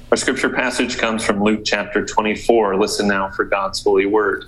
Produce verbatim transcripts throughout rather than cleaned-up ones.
Our scripture passage comes from Luke chapter twenty-four. Listen now for God's holy word.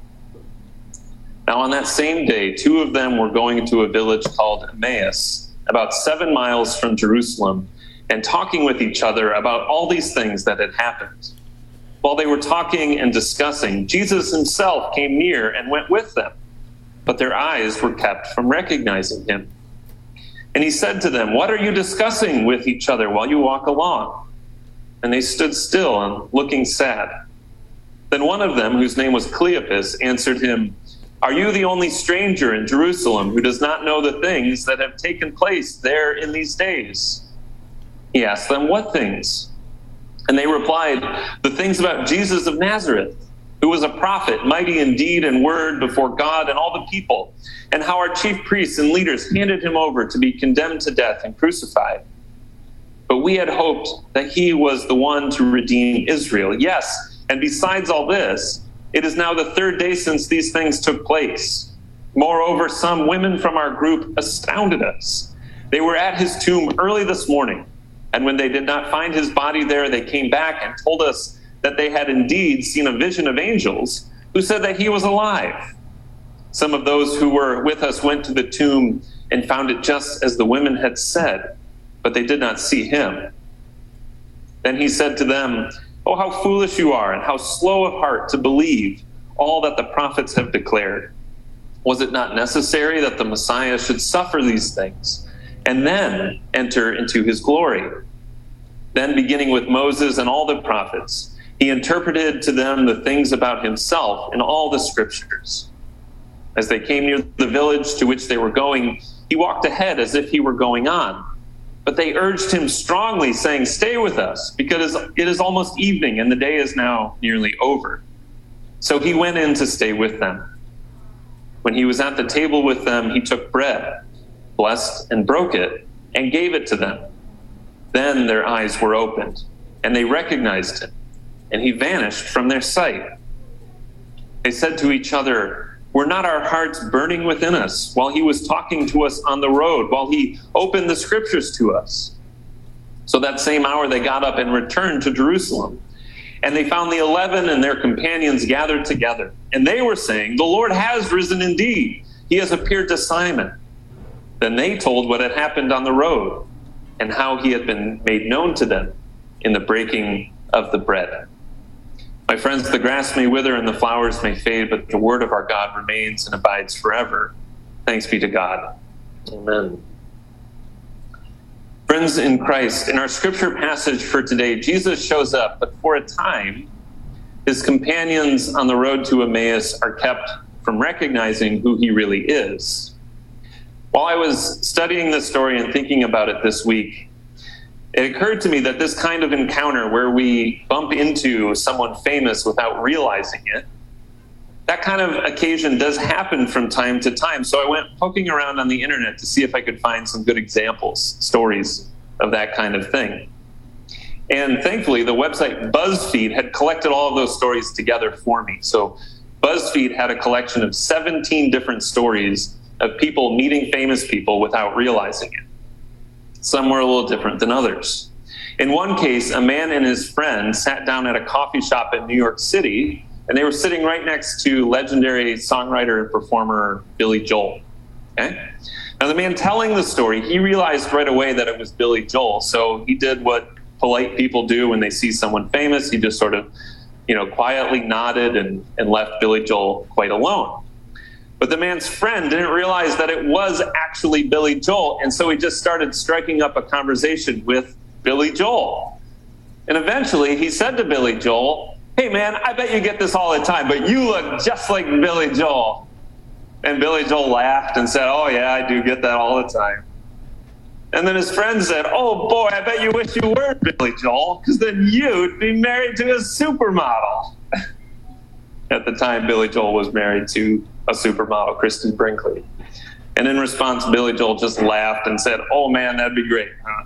Now on that same day, two of them were going to a village called Emmaus, about seven miles from Jerusalem, and talking with each other about all these things that had happened. While they were talking and discussing, Jesus himself came near and went with them, but their eyes were kept from recognizing him. And he said to them, "What are you discussing with each other while you walk along?" And they stood still and looking sad. Then one of them, whose name was Cleopas, answered him, "Are you the only stranger in Jerusalem who does not know the things that have taken place there in these days?" He asked them, "What things?" And they replied, "The things about Jesus of Nazareth, who was a prophet, mighty in deed and word before God and all the people, and how our chief priests and leaders handed him over to be condemned to death and crucified. But we had hoped that he was the one to redeem Israel. Yes, and besides all this, it is now the third day since these things took place. Moreover, some women from our group astounded us. They were at his tomb early this morning, and when they did not find his body there, they came back and told us that they had indeed seen a vision of angels who said that he was alive. Some of those who were with us went to the tomb and found it just as the women had said, but they did not see him." Then he said to them, "Oh, how foolish you are, and how slow of heart to believe all that the prophets have declared. Was it not necessary that the Messiah should suffer these things and then enter into his glory?" Then, beginning with Moses and all the prophets, he interpreted to them the things about himself in all the scriptures. As they came near the village to which they were going, he walked ahead as if he were going on. But they urged him strongly, saying, "Stay with us, because it is almost evening and the day is now nearly over." So he went in to stay with them. When he was at the table with them, he took bread, blessed and broke it, and gave it to them. Then their eyes were opened, and they recognized him, and he vanished from their sight. They said to each other, "Were not our hearts burning within us while he was talking to us on the road, while he opened the scriptures to us?" So that same hour they got up and returned to Jerusalem. And they found the eleven and their companions gathered together. And they were saying, "The Lord has risen indeed. He has appeared to Simon." Then they told what had happened on the road and how he had been made known to them in the breaking of the bread. My friends, the grass may wither and the flowers may fade, but the word of our God remains and abides forever. Thanks be to God. Amen. Friends in Christ, in our scripture passage for today, Jesus shows up, but for a time, his companions on the road to Emmaus are kept from recognizing who he really is. While I was studying this story and thinking about it this week, it occurred to me that this kind of encounter where we bump into someone famous without realizing it, that kind of occasion does happen from time to time. So I went poking around on the internet to see if I could find some good examples, stories of that kind of thing. And thankfully, the website BuzzFeed had collected all of those stories together for me. So BuzzFeed had a collection of seventeen different stories of people meeting famous people without realizing it. Some were a little different than others. In one case, a man and his friend sat down at a coffee shop in New York City, and they were sitting right next to legendary songwriter and performer Billy Joel. Okay? Now, the man telling the story, he realized right away that it was Billy Joel, so he did what polite people do when they see someone famous. He just sort of, you know, quietly nodded and, and left Billy Joel quite alone. But the man's friend didn't realize that it was actually Billy Joel, and so he just started striking up a conversation with Billy Joel. And eventually he said to Billy Joel, "Hey man, I bet you get this all the time, but you look just like Billy Joel." And Billy Joel laughed and said, "Oh yeah, I do get that all the time." And then his friend said, "Oh boy, I bet you wish you were Billy Joel, because then you'd be married to a supermodel." At the time, Billy Joel was married to a supermodel, Kristen Brinkley. And in response, Billy Joel just laughed and said, "Oh man, that'd be great, huh?"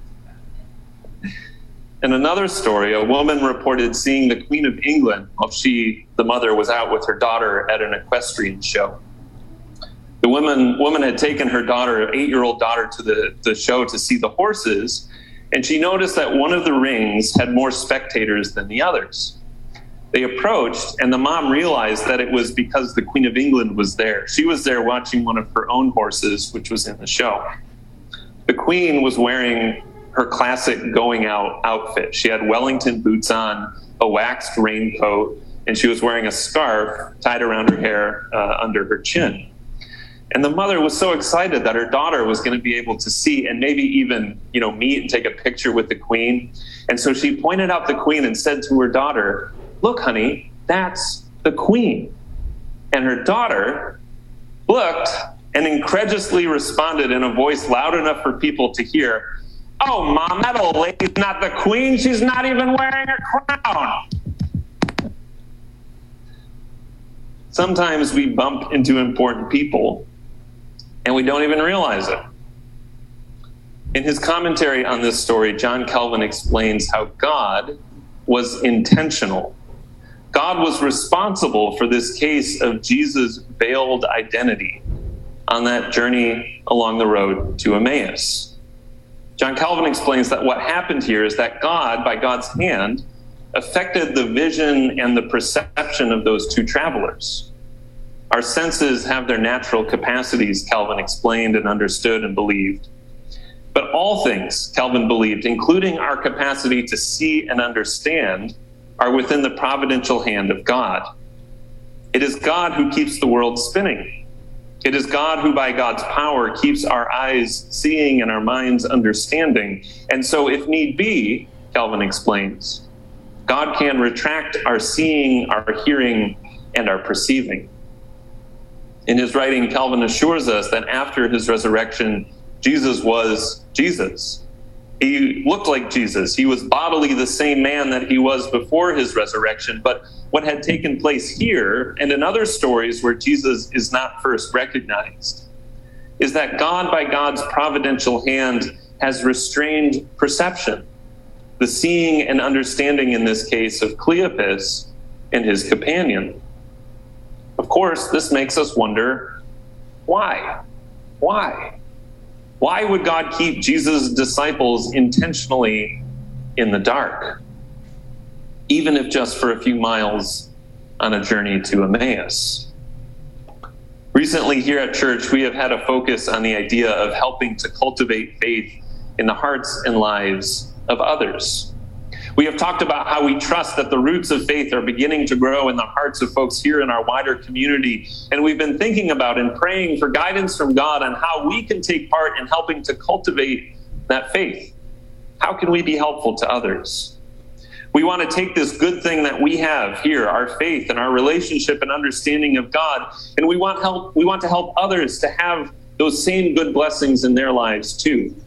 In another story, a woman reported seeing the Queen of England while she, the mother, was out with her daughter at an equestrian show. The woman, woman had taken her daughter, eight-year-old daughter, to the, the show to see the horses, and she noticed that one of the rings had more spectators than the others. They approached, and the mom realized that it was because the Queen of England was there. She was there watching one of her own horses, which was in the show. The Queen was wearing her classic going out outfit. She had Wellington boots on, a waxed raincoat, and she was wearing a scarf tied around her hair uh, under her chin. And the mother was so excited that her daughter was going to be able to see and maybe even, you know, meet and take a picture with the Queen. And so she pointed out the Queen and said to her daughter, "Look, honey, that's the Queen." And her daughter looked and incredulously responded in a voice loud enough for people to hear, "Oh, Mom, that old lady's not the Queen. She's not even wearing a crown." Sometimes we bump into important people and we don't even realize it. In his commentary on this story, John Calvin explains how God was intentional. God was responsible for this case of Jesus' veiled identity on that journey along the road to Emmaus. John Calvin explains that what happened here is that God, by God's hand, affected the vision and the perception of those two travelers. Our senses have their natural capacities, Calvin explained and understood and believed. But all things, Calvin believed, including our capacity to see and understand, are within the providential hand of God. It is God who keeps the world spinning. It is God who, by God's power, keeps our eyes seeing and our minds understanding. And so, if need be, Calvin explains, God can retract our seeing, our hearing, and our perceiving. In his writing, Calvin assures us that after his resurrection, Jesus was Jesus. He looked like Jesus. He was bodily the same man that he was before his resurrection. But what had taken place here and in other stories where Jesus is not first recognized is that God, by God's providential hand, has restrained perception, the seeing and understanding in this case of Cleopas and his companion. Of course, this makes us wonder, why? Why? Why would God keep Jesus' disciples intentionally in the dark, even if just for a few miles on a journey to Emmaus? Recently here at church, we have had a focus on the idea of helping to cultivate faith in the hearts and lives of others. We have talked about how we trust that the roots of faith are beginning to grow in the hearts of folks here in our wider community. And we've been thinking about and praying for guidance from God on how we can take part in helping to cultivate that faith. How can we be helpful to others? We want to take this good thing that we have here, our faith and our relationship and understanding of God, and we want help. We want to help others to have those same good blessings in their lives too.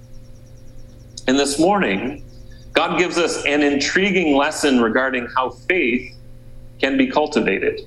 And this morning, God gives us an intriguing lesson regarding how faith can be cultivated.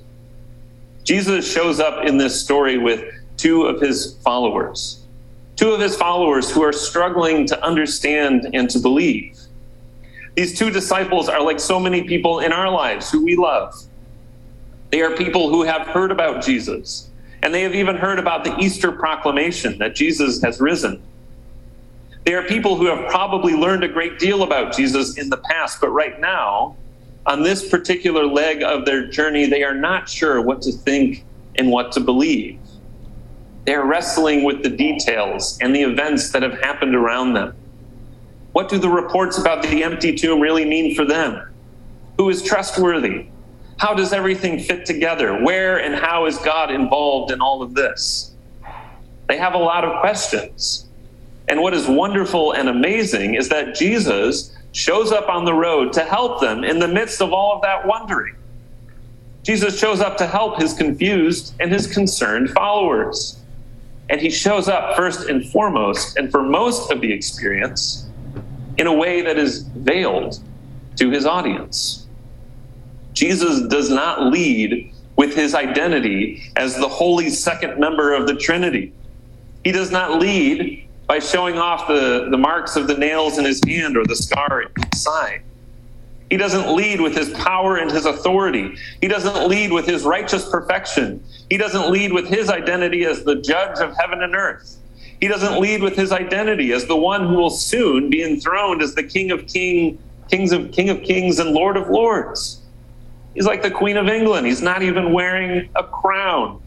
Jesus shows up in this story with two of his followers, two of his followers who are struggling to understand and to believe. These two disciples are like so many people in our lives who we love. They are people who have heard about Jesus, and they have even heard about the Easter proclamation that Jesus has risen. They are people who have probably learned a great deal about Jesus in the past, but right now, on this particular leg of their journey, they are not sure what to think and what to believe. They are wrestling with the details and the events that have happened around them. What do the reports about the empty tomb really mean for them? Who is trustworthy? How does everything fit together? Where and how is God involved in all of this? They have a lot of questions. And what is wonderful and amazing is that Jesus shows up on the road to help them in the midst of all of that wondering. Jesus shows up to help his confused and his concerned followers. And he shows up first and foremost, and for most of the experience, in a way that is veiled to his audience. Jesus does not lead with his identity as the holy second member of the Trinity. He does not lead by showing off the, the marks of the nails in his hand or the scar in his side. He doesn't lead with his power and his authority. He doesn't lead with his righteous perfection. He doesn't lead with his identity as the judge of heaven and earth. He doesn't lead with his identity as the one who will soon be enthroned as the King of King, Kings of King of Kings and Lord of Lords. He's like the Queen of England. He's not even wearing a crown.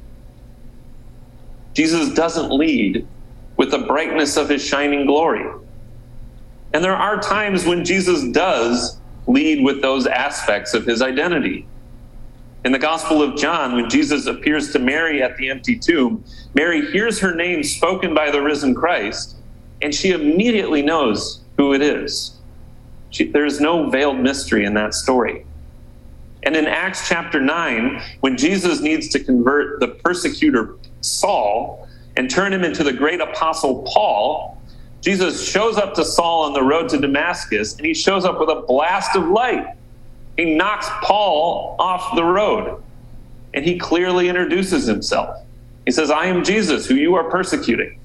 Jesus doesn't lead with the brightness of his shining glory. And there are times when Jesus does lead with those aspects of his identity. In the Gospel of John, when Jesus appears to Mary at the empty tomb, Mary hears her name spoken by the risen Christ, and she immediately knows who it is. She, there is no veiled mystery in that story. And in Acts chapter nine, when Jesus needs to convert the persecutor Saul and turn him into the great apostle Paul, Jesus shows up to Saul on the road to Damascus, and he shows up with a blast of light. He knocks Paul off the road, and he clearly introduces himself. He says, I am Jesus, who you are persecuting.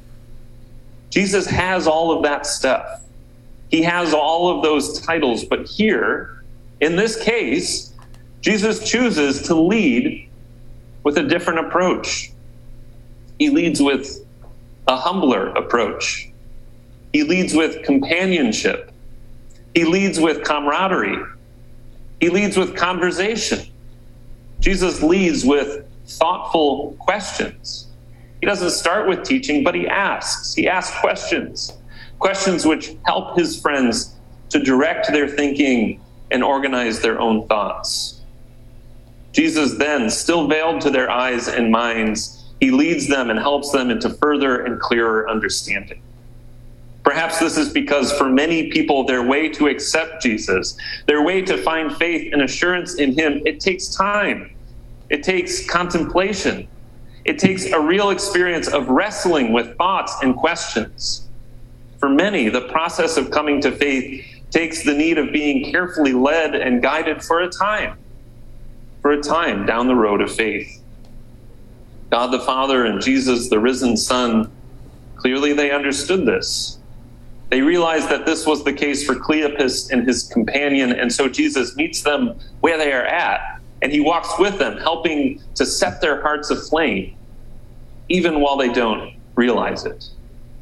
Jesus has all of that stuff. He has all of those titles, but here, in this case, Jesus chooses to lead with a different approach. He leads with a humbler approach. He leads with companionship. He leads with camaraderie. He leads with conversation. Jesus leads with thoughtful questions. He doesn't start with teaching, but he asks. He asks questions, questions which help his friends to direct their thinking and organize their own thoughts. Jesus then, still veiled to their eyes and minds, he leads them and helps them into further and clearer understanding. Perhaps this is because for many people, their way to accept Jesus, their way to find faith and assurance in him, it takes time. It takes contemplation. It takes a real experience of wrestling with thoughts and questions. For many, the process of coming to faith takes the need of being carefully led and guided for a time, for a time down the road of faith. God the Father and Jesus, the risen Son, clearly they understood this. They realized that this was the case for Cleopas and his companion, and so Jesus meets them where they are at, and he walks with them, helping to set their hearts aflame, even while they don't realize it.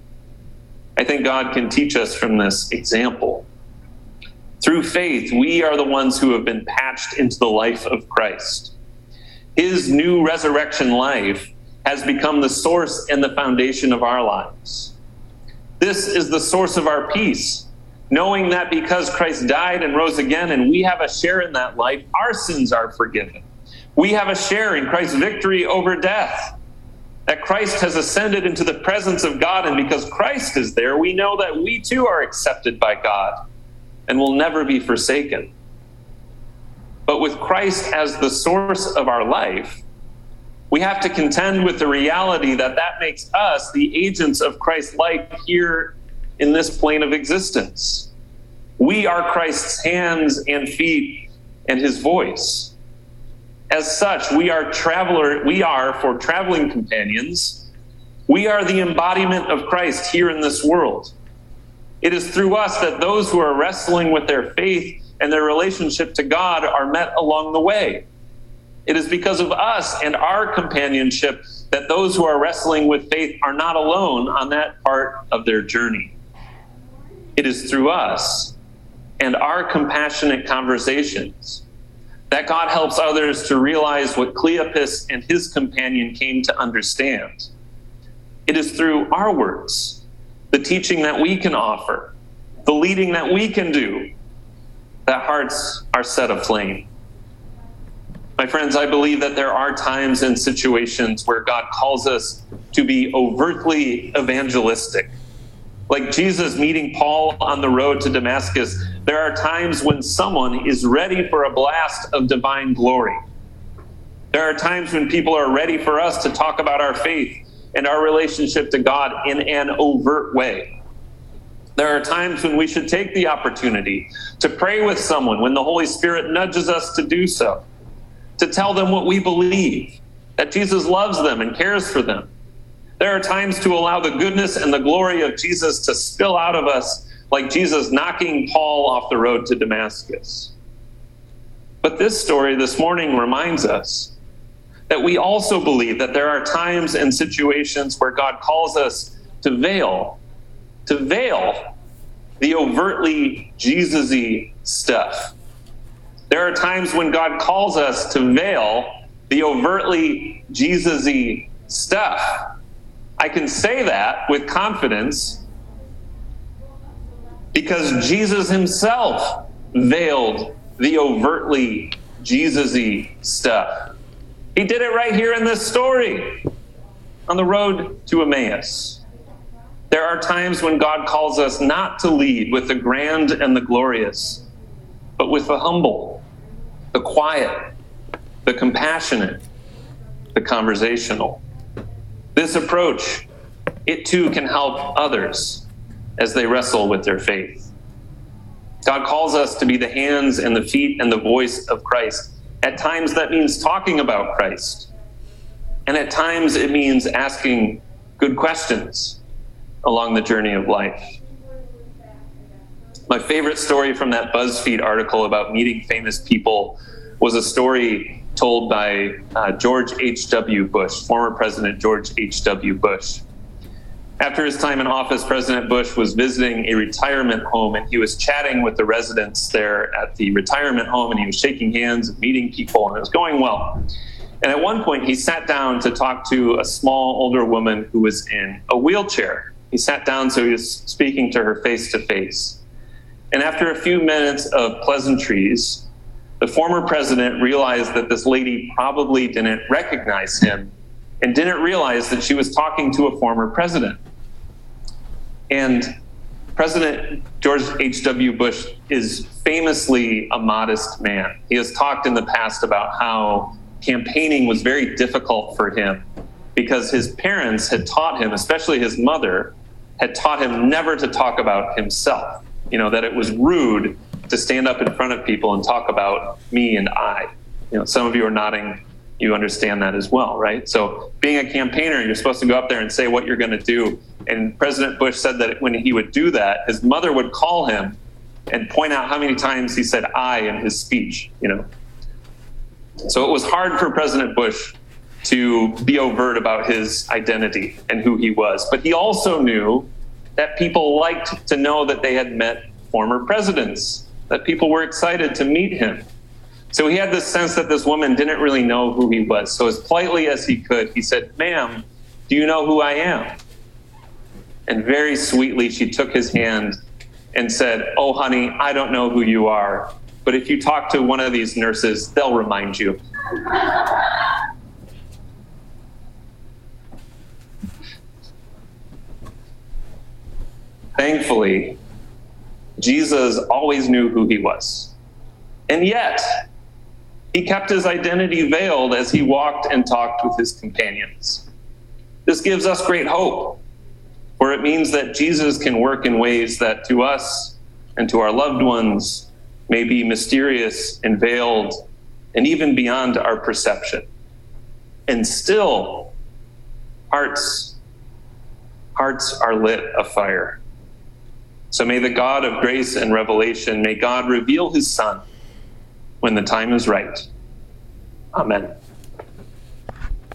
I think God can teach us from this example. Through faith, we are the ones who have been patched into the life of Christ. His new resurrection life has become the source and the foundation of our lives. This is the source of our peace, knowing that because Christ died and rose again and we have a share in that life, our sins are forgiven. We have a share in Christ's victory over death, that Christ has ascended into the presence of God, and because Christ is there, we know that we too are accepted by God and will never be forsaken. But with Christ as the source of our life, we have to contend with the reality that that makes us the agents of Christ's life here in this plane of existence. We are Christ's hands and feet and his voice. As such, we are traveler, we are, for traveling companions, we are the embodiment of Christ here in this world. It is through us that those who are wrestling with their faith and their relationship to God are met along the way. It is because of us and our companionship that those who are wrestling with faith are not alone on that part of their journey. It is through us and our compassionate conversations that God helps others to realize what Cleopas and his companion came to understand. It is through our words, the teaching that we can offer, the leading that we can do, that hearts are set aflame. My friends, I believe that there are times and situations where God calls us to be overtly evangelistic. Like Jesus meeting Paul on the road to Damascus, there are times when someone is ready for a blast of divine glory. There are times when people are ready for us to talk about our faith and our relationship to God in an overt way. There are times when we should take the opportunity to pray with someone when the Holy Spirit nudges us to do so, to tell them what we believe, that Jesus loves them and cares for them. There are times to allow the goodness and the glory of Jesus to spill out of us, like Jesus knocking Paul off the road to Damascus. But this story this morning reminds us that we also believe that there are times and situations where God calls us to veil, to veil the overtly Jesus-y stuff. There are times when God calls us to veil the overtly Jesus-y stuff. I can say that with confidence because Jesus himself veiled the overtly Jesus-y stuff. He did it right here in this story on the road to Emmaus. There are times when God calls us not to lead with the grand and the glorious, but with the humble, the quiet, the compassionate, the conversational. This approach, it too can help others as they wrestle with their faith. God calls us to be the hands and the feet and the voice of Christ. At times that means talking about Christ. And at times it means asking good questions along the journey of life. My favorite story from that BuzzFeed article about meeting famous people was a story told by uh, George H W Bush, former President George H W Bush. After his time in office, President Bush was visiting a retirement home, and he was chatting with the residents there at the retirement home, and he was shaking hands and meeting people, and it was going well. And at one point, he sat down to talk to a small older woman who was in a wheelchair. He sat down so he was speaking to her face to face. And after a few minutes of pleasantries, the former president realized that this lady probably didn't recognize him and didn't realize that she was talking to a former president. And President George H W Bush is famously a modest man. He has talked in the past about how campaigning was very difficult for him because his parents had taught him, especially his mother, had taught him never to talk about himself. You know, that it was rude to stand up in front of people and talk about me and I. You know, some of you are nodding. You understand that as well, right? So being a campaigner, you're supposed to go up there and say what you're going to do. And President Bush said that when he would do that, his mother would call him and point out how many times he said I in his speech, you know. So it was hard for President Bush to be overt about his identity and who he was. But he also knew that people liked to know that they had met former presidents, that people were excited to meet him. So he had this sense that this woman didn't really know who he was. So as politely as he could, he said, "Ma'am, do you know who I am?" And very sweetly, she took his hand and said, "Oh, honey, I don't know who you are, but if you talk to one of these nurses, they'll remind you." Thankfully, Jesus always knew who he was. And yet, he kept his identity veiled as he walked and talked with his companions. This gives us great hope, for it means that Jesus can work in ways that to us and to our loved ones may be mysterious and veiled and even beyond our perception. And still, hearts, hearts are lit afire. So may the God of grace and revelation, may God reveal his Son when the time is right. Amen.